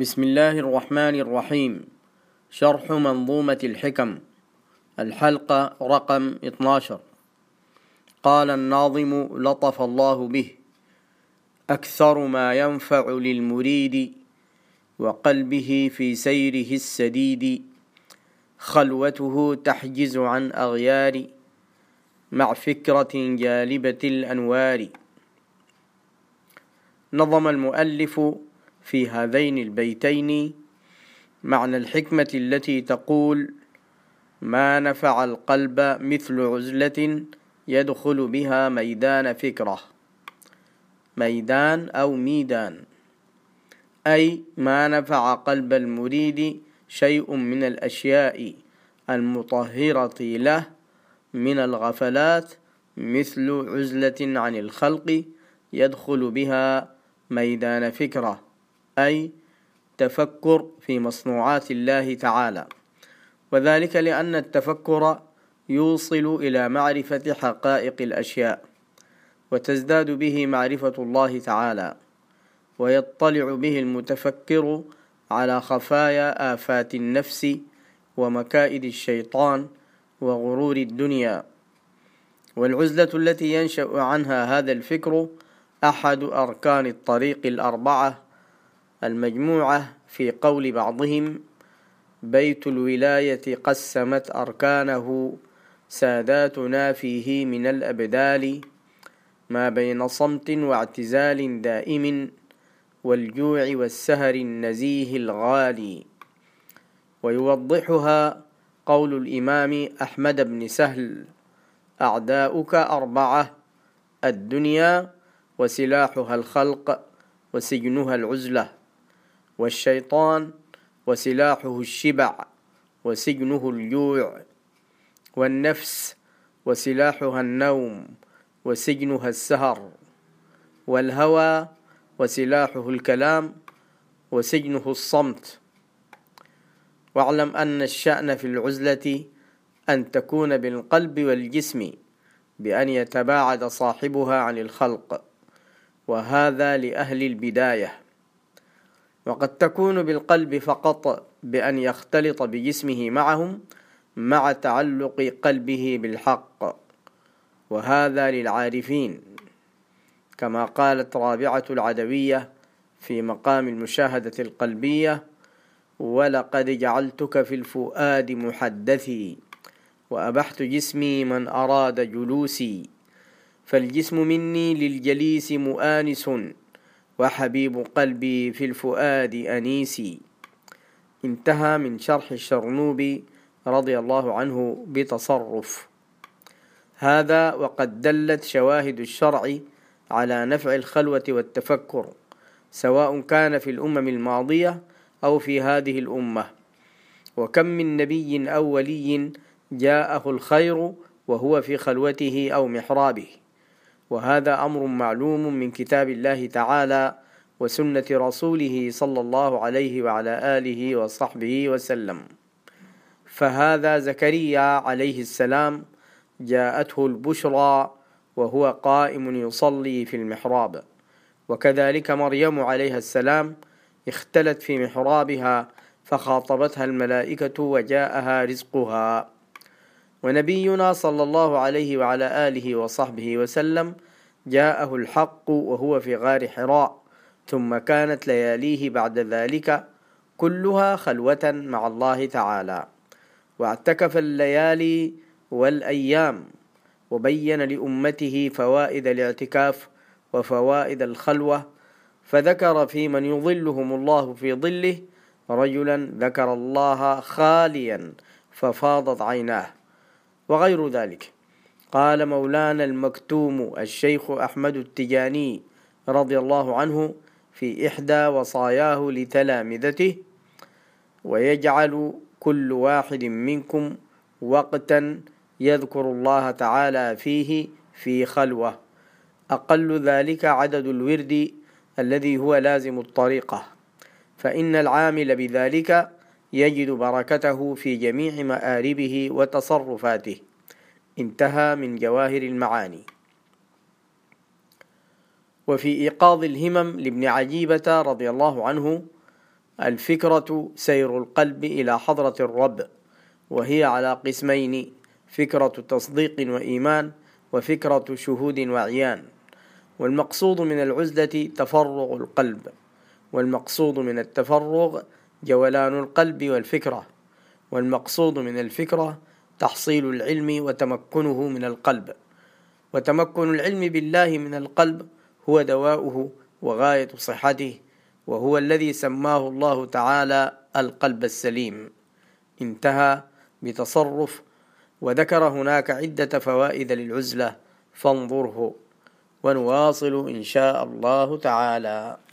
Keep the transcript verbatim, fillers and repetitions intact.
بسم الله الرحمن الرحيم. شرح منظومة الحكم، الحلقة رقم اثنا عشر. قال الناظم لطف الله به: أكثر ما ينفع للمريد وقلبه في سيره السديد، خلوته تحجز عن أغيار مع فكرة جالبة الأنوار. نظم المؤلف في هذين البيتين معنى الحكمة التي تقول: ما نفع القلب مثل عزلة يدخل بها ميدان فكرة. ميدان أو ميدان، أي ما نفع قلب المريد شيء من الأشياء المطهرة له من الغفلات، مثل عزلة عن الخلق يدخل بها ميدان فكرة، أي تفكر في مصنوعات الله تعالى. وذلك لأن التفكر يوصل إلى معرفة حقائق الأشياء، وتزداد به معرفة الله تعالى، ويطلع به المتفكر على خفايا آفات النفس ومكائد الشيطان وغرور الدنيا. والعزلة التي ينشأ عنها هذا الفكر أحد أركان الطريق الأربعة المجموعة في قول بعضهم: بيت الولاية قسمت أركانه ساداتنا فيه من الأبدال، ما بين صمت واعتزال دائم والجوع والسهر النزيه الغالي. ويوضحها قول الإمام أحمد بن سهل: أعداؤك أربعة: الدنيا وسلاحها الخلق وسجنها العزلة، والشيطان وسلاحه الشبع وسجنه الجوع، والنفس وسلاحها النوم وسجنها السهر، والهوى وسلاحه الكلام وسجنه الصمت. واعلم أن الشأن في العزلة أن تكون بالقلب والجسم، بأن يتباعد صاحبها عن الخلق، وهذا لأهل البداية. وقد تكون بالقلب فقط، بأن يختلط بجسمه معهم مع تعلق قلبه بالحق، وهذا للعارفين، كما قالت رابعة العدوية في مقام المشاهدة القلبية: ولقد جعلتك في الفؤاد محدثي، وأبحت جسمي من أراد جلوسي، فالجسم مني للجليس مؤانس، وحبيب قلبي في الفؤاد أنيسي. انتهى من شرح الشرنوبي رضي الله عنه بتصرف. هذا وقد دلت شواهد الشرع على نفع الخلوة والتفكر، سواء كان في الأمم الماضية أو في هذه الأمة. وكم من نبي أو ولي جاءه الخير وهو في خلوته أو محرابه، وهذا أمر معلوم من كتاب الله تعالى وسنة رسوله صلى الله عليه وعلى آله وصحبه وسلم. فهذا زكريا عليه السلام جاءته البشرى وهو قائم يصلي في المحراب، وكذلك مريم عليها السلام اختلت في محرابها فخاطبتها الملائكة وجاءها رزقها. ونبينا صلى الله عليه وعلى آله وصحبه وسلم جاءه الحق وهو في غار حراء، ثم كانت لياليه بعد ذلك كلها خلوة مع الله تعالى، واعتكف الليالي والأيام، وبين لأمته فوائد الاعتكاف وفوائد الخلوة، فذكر في من يظلهم الله في ظله رجلا ذكر الله خاليا ففاضت عيناه، وغير ذلك. قال مولانا المكتوم الشيخ أحمد التجاني رضي الله عنه في إحدى وصاياه لتلامذته: ويجعل كل واحد منكم وقتا يذكر الله تعالى فيه في خلوة، أقل ذلك عدد الورد الذي هو لازم الطريقة، فإن العامل بذلك يجد بركته في جميع مآربه وتصرفاته. انتهى من جواهر المعاني. وفي إيقاظ الهمم لابن عجيبة رضي الله عنه الفكرة سير القلب إلى حضرة الرب، وهي على قسمين: فكرة تصديق وإيمان، وفكرة شهود وعيان. والمقصود من العزلة تفرغ القلب، والمقصود من التفرغ جولان القلب والفكرة، والمقصود من الفكرة تحصيل العلم وتمكنه من القلب. وتمكن العلم بالله من القلب هو دواؤه وغاية صحته، وهو الذي سماه الله تعالى القلب السليم. انتهى بتصرف، وذكر هناك عدة فوائد للعزلة فانظره، ونواصل إن شاء الله تعالى.